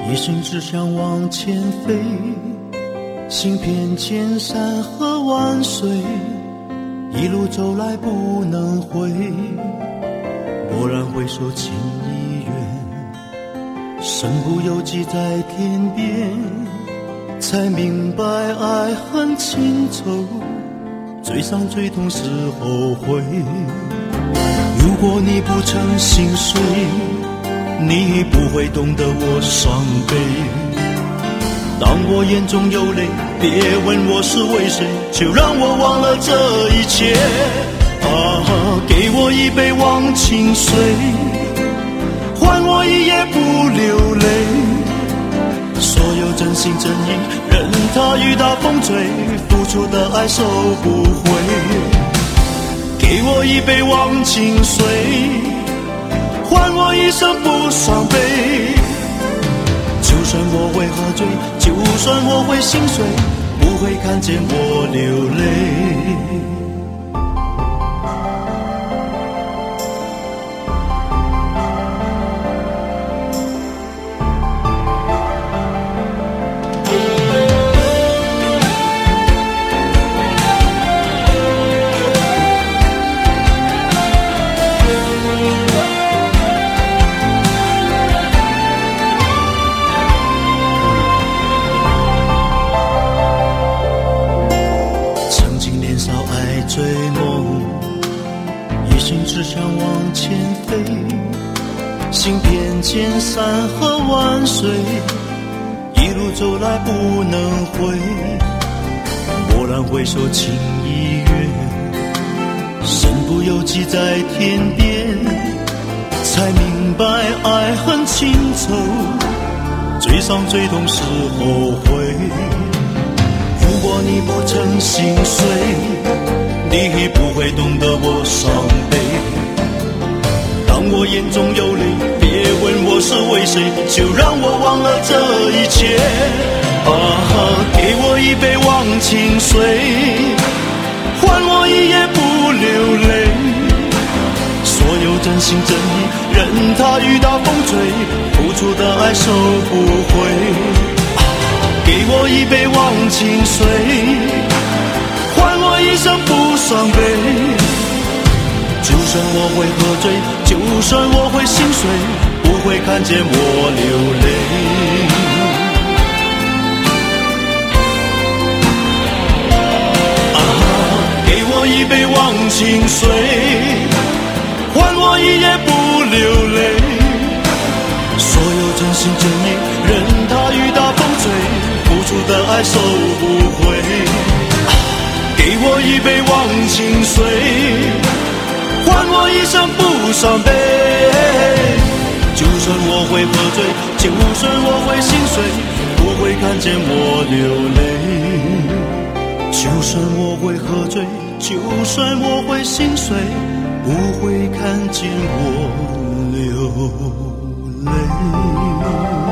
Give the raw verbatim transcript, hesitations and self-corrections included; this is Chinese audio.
一心只想往前飞，行遍千山和万水，一路走来不能回，蓦然回首情已远，身不由己在天边，才明白爱恨情仇，最伤最痛是后悔。如果你不曾心碎，你不会懂得我伤悲。当我眼中有泪，别问我是为谁，就让我忘了这一切。啊，给我一杯忘情水，换我一夜不流泪。所有真心真意，任它雨打风吹，付出的爱收不回。给我一杯忘情水，换我一生不伤悲。就算我会喝醉，就算我会心碎，不会看见我流泪。追梦，一心只想往前飞，行遍千山和万水，一路走来不能回，蓦然回首情已远，身不由己在天边，才明白爱恨情仇，最伤最痛是后悔。如果你不曾心碎，你不会懂得我伤悲。当我眼中有泪，别问我是为谁，就让我忘了这一切。啊，给我一杯忘情水，换我一夜不流泪。所有真心真意，任它雨打风吹，付出的爱收不回。啊，给我一杯忘情水，换我一生不伤悲。就算我会喝醉，就算我会心碎，不会看见我流泪。啊，给我一杯忘情水，换我一夜不流泪。所有真心真意，任它雨打风吹，付出的爱收不回。给我一杯忘情水，换我一生不伤悲。就算我会喝醉，就算我会心碎，不会看见我流泪。就算我会喝醉，就算我会心碎，不会看见我流泪。